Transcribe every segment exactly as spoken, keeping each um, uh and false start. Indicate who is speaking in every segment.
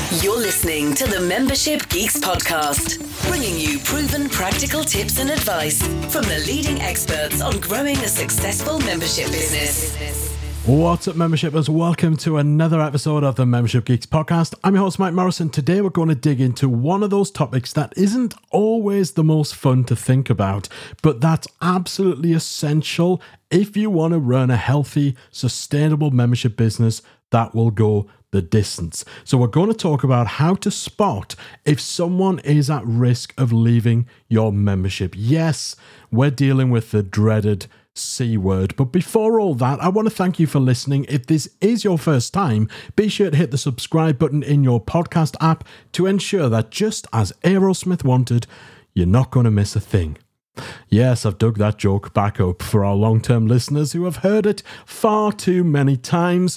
Speaker 1: You're listening to the Membership Geeks podcast, bringing you proven practical tips and advice from the leading experts on growing a successful membership business.
Speaker 2: What's up, membershippers? Welcome to another episode of the Membership Geeks podcast. I'm your host, Mike Morrison. Today, we're going to dig into one of those topics that isn't always the most fun to think about, but that's absolutely essential if you want to run a healthy, sustainable membership business that will go the distance. So we're going to talk about how to spot if someone is at risk of leaving your membership. Yes, we're dealing with the dreaded C word. But before all that, I want to thank you for listening. If this is your first time, be sure to hit the subscribe button in your podcast app to ensure that just as Aerosmith wanted, you're not going to miss a thing. Yes, I've dug that joke back up for our long-term listeners who have heard it far too many times.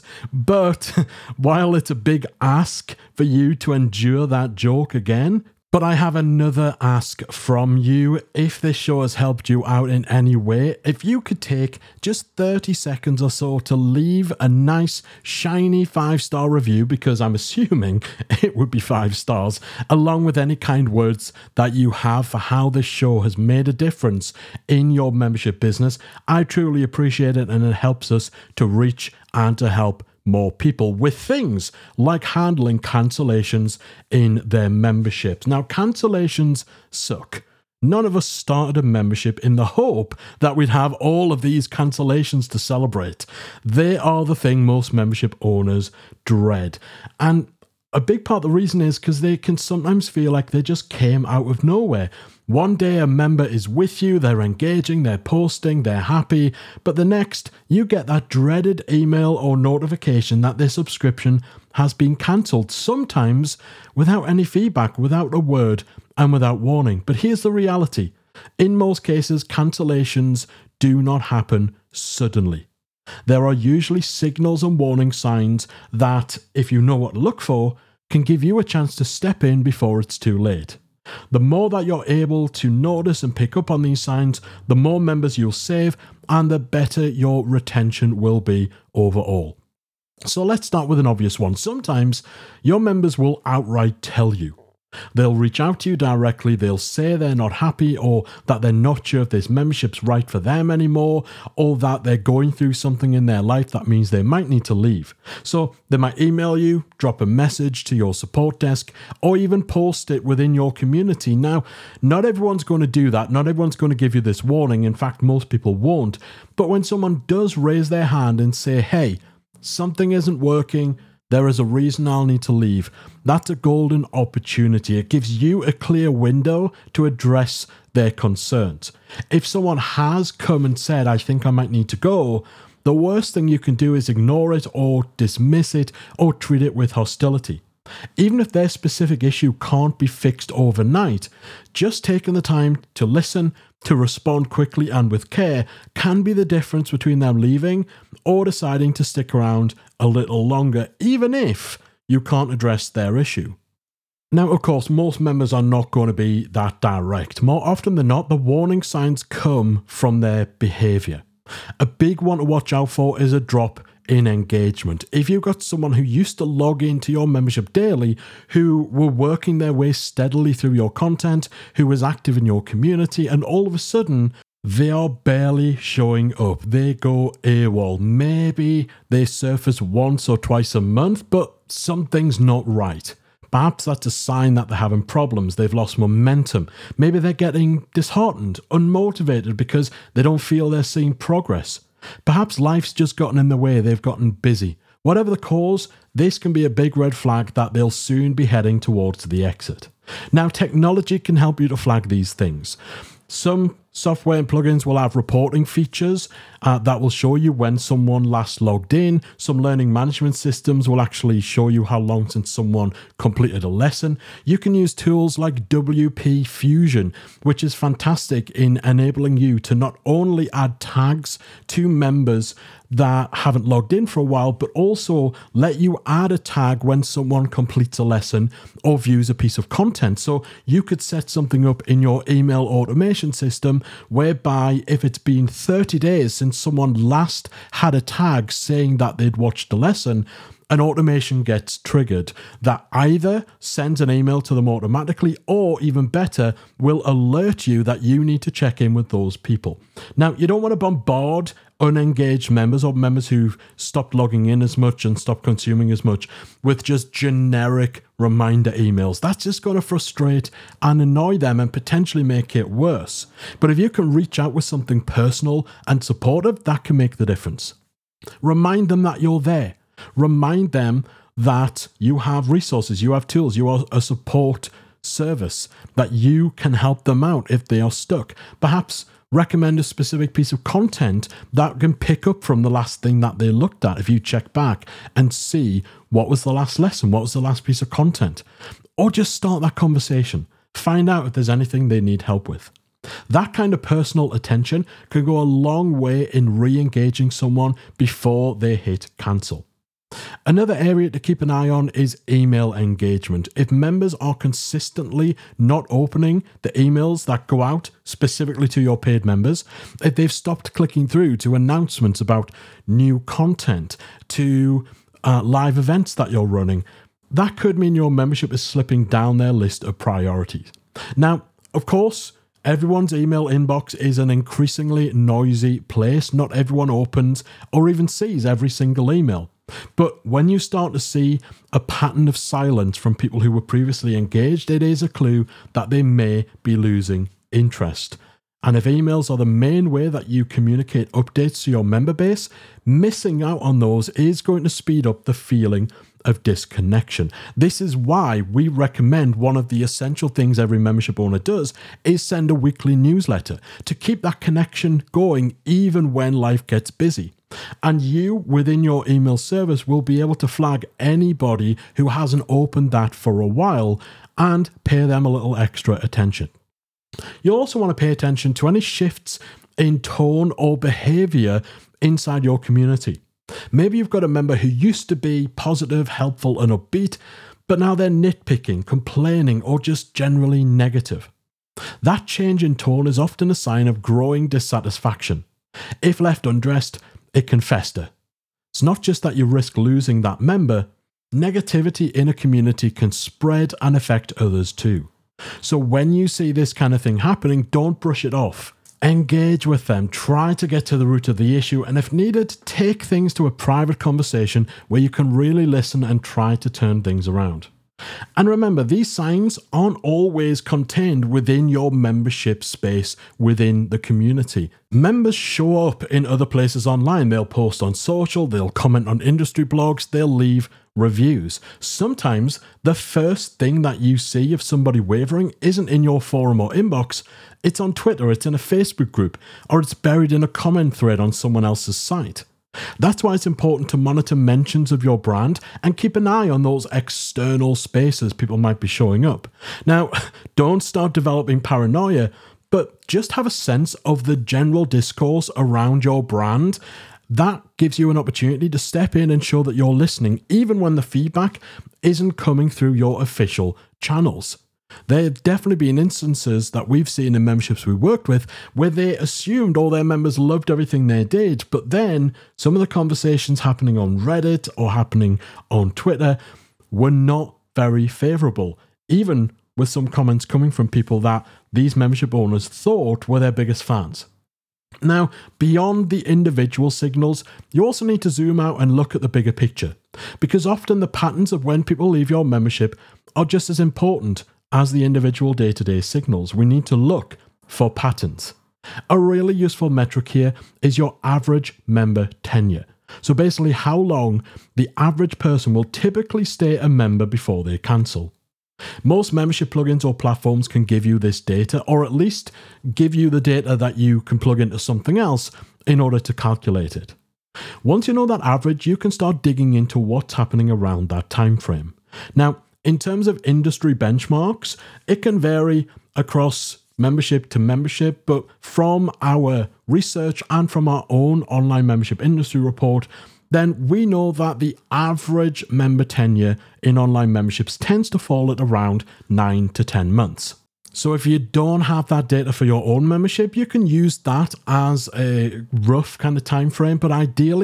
Speaker 2: But while it's a big ask for you to endure that joke again, but I have another ask from you. If this show has helped you out in any way, if you could take just thirty seconds or so to leave a nice, shiny five-star review, because I'm assuming it would be five stars, along with any kind words that you have for how this show has made a difference in your membership business, I truly appreciate it, and it helps us to reach and to help more people with things like handling cancellations in their memberships. Now, cancellations suck. None of us started a membership in the hope that we'd have all of these cancellations to celebrate. They are the thing most membership owners dread. And a big part of the reason is because they can sometimes feel like they just came out of nowhere. One day a member is with you, they're engaging, they're posting, they're happy, but the next you get that dreaded email or notification that their subscription has been cancelled, sometimes without any feedback, without a word, and without warning. But here's the reality. In most cases, cancellations do not happen suddenly. There are usually signals and warning signs that, if you know what to look for, can give you a chance to step in before it's too late. The more that you're able to notice and pick up on these signs, the more members you'll save and the better your retention will be overall. So let's start with an obvious one. Sometimes your members will outright tell you. They'll reach out to you directly, they'll say they're not happy, or that they're not sure if this membership's right for them anymore, or that they're going through something in their life that means they might need to leave. So they might email you, drop a message to your support desk, or even post it within your community. Now, not everyone's going to do that, not everyone's going to give you this warning, in fact most people won't, but when someone does raise their hand and say, hey, something isn't working, there is a reason I'll need to leave, that's a golden opportunity. It gives you a clear window to address their concerns. If someone has come and said, I think I might need to go, the worst thing you can do is ignore it or dismiss it or treat it with hostility. Even if their specific issue can't be fixed overnight, just taking the time to listen, to respond quickly and with care can be the difference between them leaving or deciding to stick around a little longer, even if you can't address their issue. Now, of course, most members are not going to be that direct. More often than not, the warning signs come from their behavior. A big one to watch out for is a drop in engagement. If you've got someone who used to log into your membership daily, who were working their way steadily through your content, who was active in your community, and all of a sudden they are barely showing up, they go AWOL. Maybe they surface once or twice a month, but something's not right. Perhaps that's a sign that they're having problems, they've lost momentum. Maybe they're getting disheartened, unmotivated because they don't feel they're seeing progress. Perhaps life's just gotten in the way, they've gotten busy. Whatever the cause, this can be a big red flag that they'll soon be heading towards the exit. Now, technology can help you to flag these things. Some software and plugins will have reporting features uh, that will show you when someone last logged in. Some learning management systems will actually show you how long since someone completed a lesson. You can use tools like W P Fusion, which is fantastic in enabling you to not only add tags to members that haven't logged in for a while, but also let you add a tag when someone completes a lesson or views a piece of content. So you could set something up in your email automation system whereby if it's been thirty days since someone last had a tag saying that they'd watched the lesson, an automation gets triggered that either sends an email to them automatically or, even better, will alert you that you need to check in with those people. Now, you don't want to bombard unengaged members or members who've stopped logging in as much and stopped consuming as much with just generic reminder emails. That's just going to frustrate and annoy them and potentially make it worse. But if you can reach out with something personal and supportive, that can make the difference. Remind them that you're there. Remind them that you have resources, you have tools, you are a support service, that you can help them out if they are stuck. Perhaps recommend a specific piece of content that can pick up from the last thing that they looked at if you check back and see what was the last lesson, what was the last piece of content. Or just start that conversation. Find out if there's anything they need help with. That kind of personal attention can go a long way in re-engaging someone before they hit cancel. Another area to keep an eye on is email engagement. If members are consistently not opening the emails that go out specifically to your paid members, if they've stopped clicking through to announcements about new content, to uh, live events that you're running, that could mean your membership is slipping down their list of priorities. Now, of course, everyone's email inbox is an increasingly noisy place. Not everyone opens or even sees every single email. But when you start to see a pattern of silence from people who were previously engaged, it is a clue that they may be losing interest. And if emails are the main way that you communicate updates to your member base, missing out on those is going to speed up the feeling of disconnection. This is why we recommend one of the essential things every membership owner does is send a weekly newsletter to keep that connection going even when life gets busy. And you, within your email service, will be able to flag anybody who hasn't opened that for a while and pay them a little extra attention. You'll also want to pay attention to any shifts in tone or behavior inside your community. Maybe you've got a member who used to be positive, helpful, and upbeat, but now they're nitpicking, complaining, or just generally negative. That change in tone is often a sign of growing dissatisfaction. If left undressed, it can fester. It's not just that you risk losing that member, negativity in a community can spread and affect others too. So when you see this kind of thing happening, don't brush it off. Engage with them, try to get to the root of the issue, and if needed, take things to a private conversation where you can really listen and try to turn things around. And remember, these signs aren't always contained within your membership space within the community. Members show up in other places online. They'll post on social, they'll comment on industry blogs, they'll leave reviews. Sometimes the first thing that you see of somebody wavering isn't in your forum or inbox, it's on Twitter, it's in a Facebook group, or it's buried in a comment thread on someone else's site. That's why it's important to monitor mentions of your brand and keep an eye on those external spaces people might be showing up. Now, don't start developing paranoia, but just have a sense of the general discourse around your brand. That gives you an opportunity to step in and show that you're listening, even when the feedback isn't coming through your official channels. There have definitely been instances that we've seen in memberships we worked with where they assumed all their members loved everything they did, but then some of the conversations happening on Reddit or happening on Twitter were not very favourable, even with some comments coming from people that these membership owners thought were their biggest fans. Now, beyond the individual signals, you also need to zoom out and look at the bigger picture, because often the patterns of when people leave your membership are just as important as the individual day-to-day signals. We need to look for patterns. A really useful metric here is your average member tenure. So basically how long the average person will typically stay a member before they cancel. Most membership plugins or platforms can give you this data, or at least give you the data that you can plug into something else in order to calculate it. Once you know that average, you can start digging into what's happening around that time frame. Now, in terms of industry benchmarks, it can vary across membership to membership, but from our research and from our own online membership industry report, then we know that the average member tenure in online memberships tends to fall at around nine to ten months. So if you don't have that data for your own membership, you can use that as a rough kind of time frame, but ideally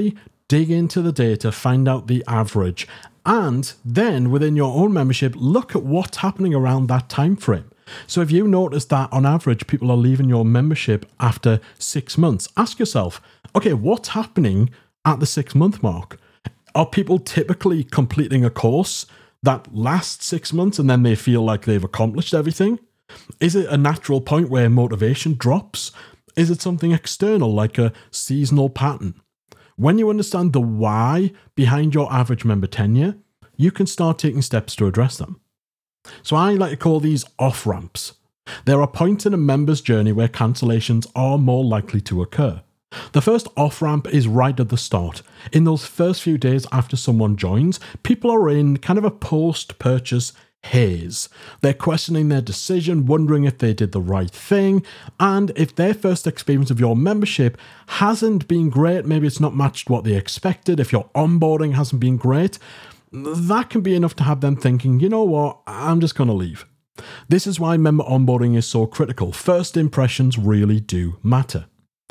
Speaker 2: dig into the data, find out the average, and then within your own membership, look at what's happening around that time frame. So if you notice that on average people are leaving your membership after six months, ask yourself, okay, what's happening at the six month mark? Are people typically completing a course that lasts six months and then they feel like they've accomplished everything? Is it a natural point where motivation drops? Is it something external like a seasonal pattern? When you understand the why behind your average member tenure, you can start taking steps to address them. So I like to call these off-ramps. There are points in a member's journey where cancellations are more likely to occur. The first off-ramp is right at the start. In those first few days after someone joins, people are in kind of a post-purchase haze. They're questioning their decision, wondering if they did the right thing, and if their first experience of your membership hasn't been great, maybe it's not matched what they expected, if your onboarding hasn't been great, that can be enough to have them thinking, you know what, I'm just going to leave. This is why member onboarding is so critical. First impressions really do matter.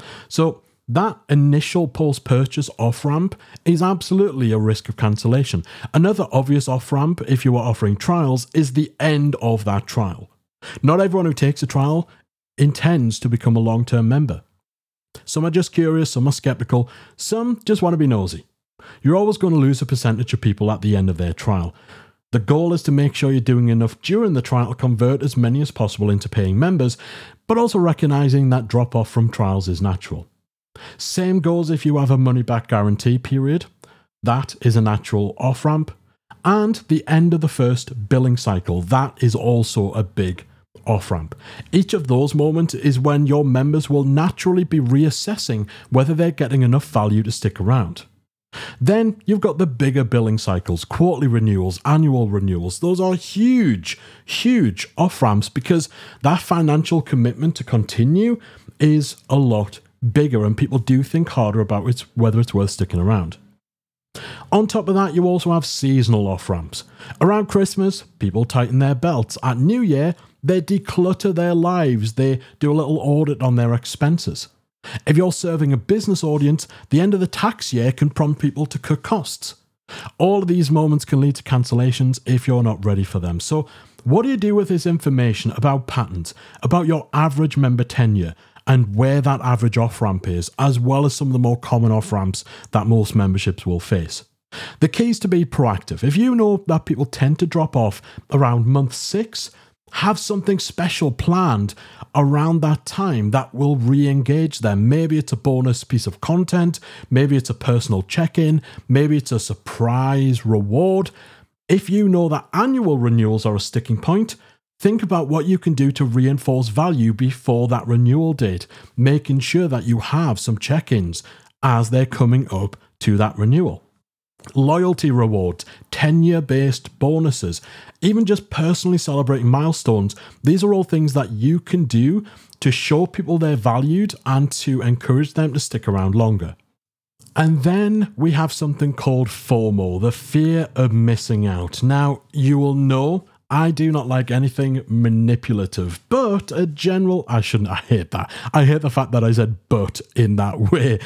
Speaker 2: So that initial post-purchase off-ramp is absolutely a risk of cancellation. Another obvious off-ramp, if you are offering trials, is the end of that trial. Not everyone who takes a trial intends to become a long-term member. Some are just curious, some are skeptical, some just want to be nosy. You're always going to lose a percentage of people at the end of their trial. The goal is to make sure you're doing enough during the trial to convert as many as possible into paying members, but also recognizing that drop-off from trials is natural. Same goes if you have a money-back guarantee period. That is a natural off-ramp. And the end of the first billing cycle. That is also a big off-ramp. Each of those moments is when your members will naturally be reassessing whether they're getting enough value to stick around. Then you've got the bigger billing cycles, quarterly renewals, annual renewals. Those are huge, huge off-ramps because that financial commitment to continue is a lot bigger and people do think harder about it, whether it's worth sticking around. On top of that, you also have seasonal off-ramps. Around Christmas, people tighten their belts. At New Year, they declutter their lives. They do a little audit on their expenses. If you're serving a business audience, the end of the tax year can prompt people to cut costs. All of these moments can lead to cancellations if you're not ready for them. So what do you do with this information about patterns, about your average member tenure, and where that average off-ramp is, as well as some of the more common off-ramps that most memberships will face? The key is to be proactive. If you know that people tend to drop off around month six, have something special planned around that time that will re-engage them. Maybe it's a bonus piece of content, maybe it's a personal check-in, maybe it's a surprise reward. If you know that annual renewals are a sticking point, think about what you can do to reinforce value before that renewal date, making sure that you have some check-ins as they're coming up to that renewal. Loyalty rewards, tenure-based bonuses, even just personally celebrating milestones. These are all things that you can do to show people they're valued and to encourage them to stick around longer. And then we have something called FOMO, the fear of missing out. Now, you will know I do not like anything manipulative, but a general, I shouldn't, I hate that. I hate the fact that I said but in that way.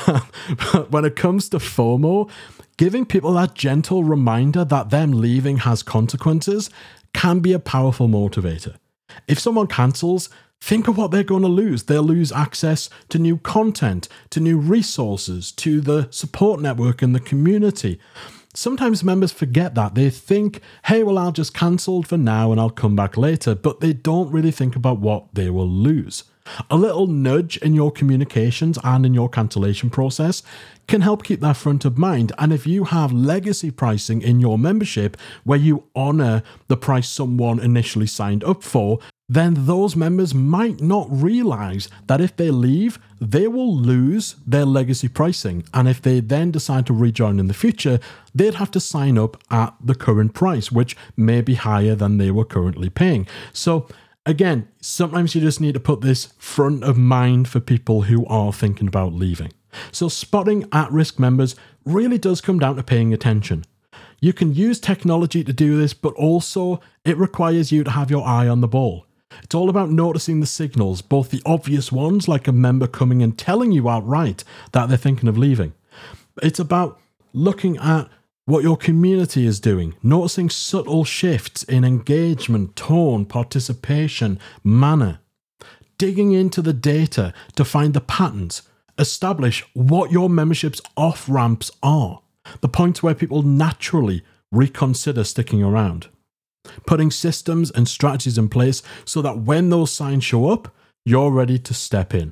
Speaker 2: But when it comes to FOMO, giving people that gentle reminder that them leaving has consequences can be a powerful motivator. If someone cancels, think of what they're going to lose. They'll lose access to new content, to new resources, to the support network and the community. Sometimes members forget that. They think, hey, well, I'll just cancel for now and I'll come back later, but they don't really think about what they will lose. A little nudge in your communications and in your cancellation process can help keep that front of mind. And if you have legacy pricing in your membership where you honor the price someone initially signed up for, then those members might not realize that if they leave, they will lose their legacy pricing. And if they then decide to rejoin in the future, they'd have to sign up at the current price, which may be higher than they were currently paying. So again, sometimes you just need to put this front of mind for people who are thinking about leaving. So spotting at-risk members really does come down to paying attention. You can use technology to do this, but also it requires you to have your eye on the ball. It's all about noticing the signals, both the obvious ones, like a member coming and telling you outright that they're thinking of leaving, It's about looking at what your community is doing, noticing subtle shifts in engagement, tone, participation, manner, digging into the data to find the patterns, establish what your membership's off-ramps are, the points where people naturally reconsider sticking around, putting systems and strategies in place so that when those signs show up, you're ready to step in.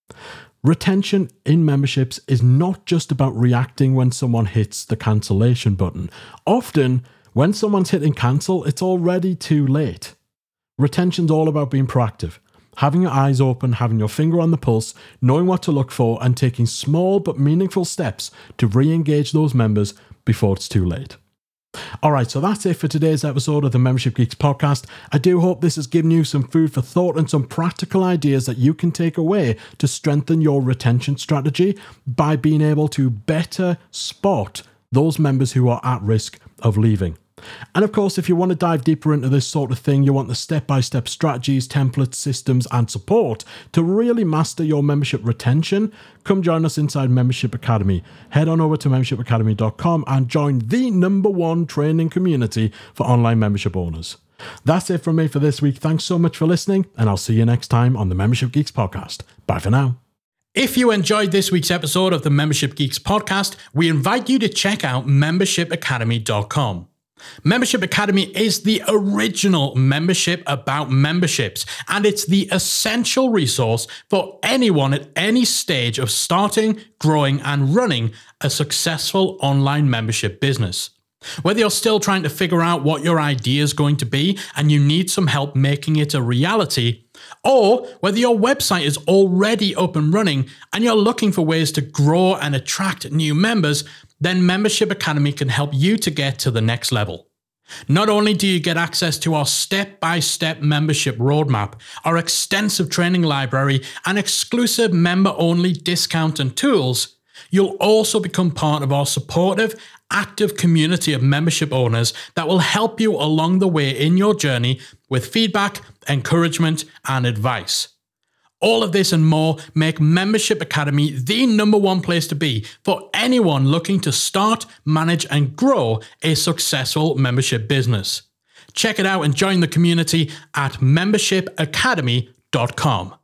Speaker 2: Retention in memberships is not just about reacting when someone hits the cancellation button. Often, when someone's hitting cancel, it's already too late. Retention's all about being proactive, having your eyes open, having your finger on the pulse, knowing what to look for, and taking small but meaningful steps to re-engage those members before it's too late. Alright, so that's it for today's episode of the Membership Geeks podcast. I do hope this has given you some food for thought and some practical ideas that you can take away to strengthen your retention strategy by being able to better spot those members who are at risk of leaving. And of course, if you want to dive deeper into this sort of thing, you want the step-by-step strategies, templates, systems, and support to really master your membership retention, come join us inside Membership Academy. Head on over to membership academy dot com and join the number one training community for online membership owners. That's it from me for this week. Thanks so much for listening, and I'll see you next time on the Membership Geeks podcast. Bye for now.
Speaker 3: If you enjoyed this week's episode of the Membership Geeks podcast, we invite you to check out membership academy dot com. Membership Academy is the original membership about memberships, and it's the essential resource for anyone at any stage of starting, growing, and running a successful online membership business. Whether you're still trying to figure out what your idea is going to be and you need some help making it a reality, or whether your website is already up and running and you're looking for ways to grow and attract new members, then Membership Academy can help you to get to the next level. Not only do you get access to our step-by-step membership roadmap, our extensive training library, and exclusive member-only discount and tools, you'll also become part of our supportive, active community of membership owners that will help you along the way in your journey with feedback, encouragement, and advice. All of this and more make Membership Academy the number one place to be for anyone looking to start, manage, and grow a successful membership business. Check it out and join the community at membership academy dot com.